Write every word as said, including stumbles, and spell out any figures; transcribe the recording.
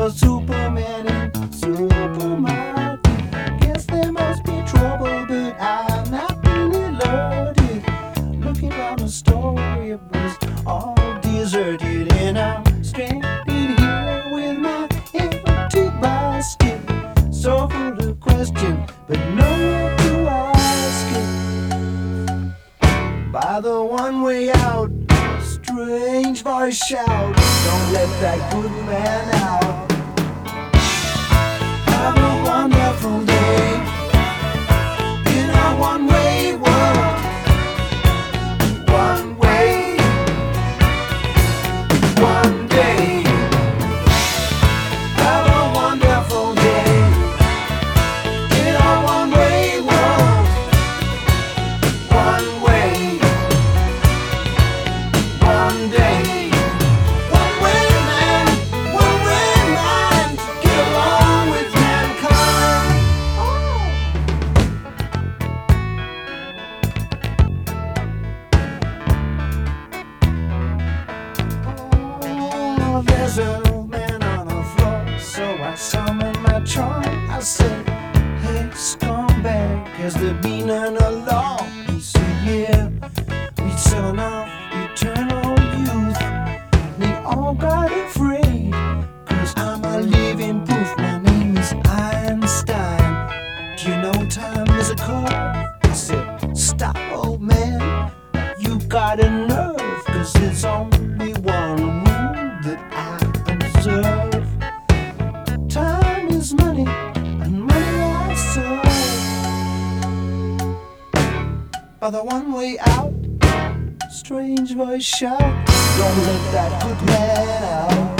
a Superman in supermarket. Guess there must be trouble, but I'm not really loaded. Looking for a story, it was all deserted, and I'm stranded here with my empty basket. So full of questions, but nowhere to ask it. By the one way out, strange voice shout, don't let that good man out. Have a wonderful day in a one-way world. One way, one day. Have a wonderful day in a one-way world. One way, one day. One way man, one way man, to get along with mankind. Oh, there's an old man on the floor, so I summoned my charm. I said, hey, scumbag, has there been an alarm? He said, yeah, we turn off eternal youth. They all got afraid, cause I'm a living proof. My name is Einstein. Do you know time is a curve? I said, stop, old man, you got a nerve, cause there's only one rule that I observe. Time is money, and money I serve. By the one way out, strange voice shout, don't let that good man out.